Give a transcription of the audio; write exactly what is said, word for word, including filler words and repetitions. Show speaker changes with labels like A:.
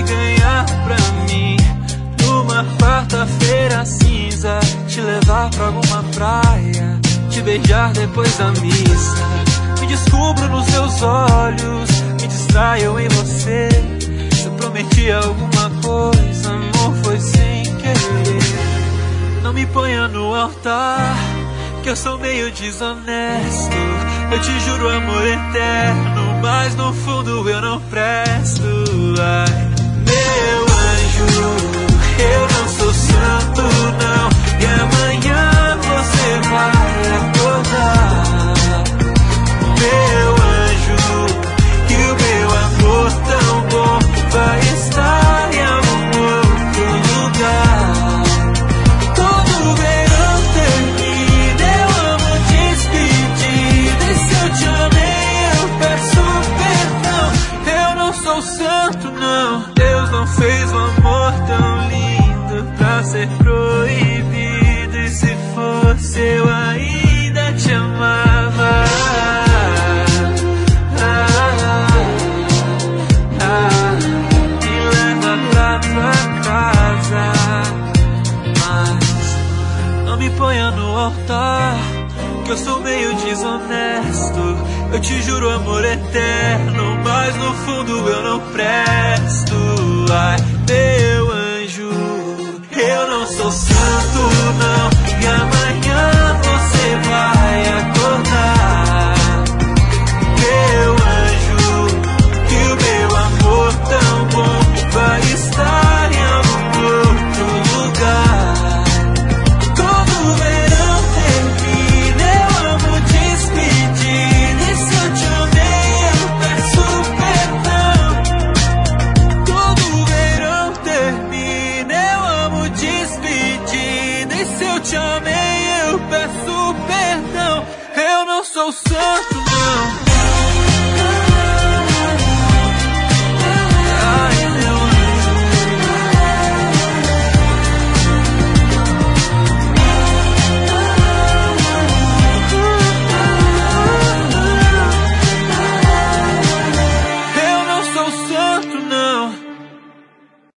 A: ganhar pra mim. Numa quarta-feira cinza, te levar pra alguma praia, te beijar depois da missa. Me descubro nos seus olhos, me distraio em você. Se eu prometi alguma coisa, amor, foi sem querer. Não me ponha no altar, que eu sou meio desonesto. Eu te juro amor eterno, mas no fundo eu não presto. Ai, meu anjo, eu não sou santo não, e amanhã você vai acordar. Meu anjo, que o meu amor tão bom vai estar em algum outro lugar. Todo verão termina, eu amo despedida, e se eu te amei eu peço perdão. Eu não sou santo não, Deus não fez um amor tão lindo pra ser proibido, e se fosse eu ainda te amava. Ponha no altar, que eu sou meio desonesto. Eu te juro amor eterno, mas no fundo eu não presto. Ai, meu anjo, eu não sou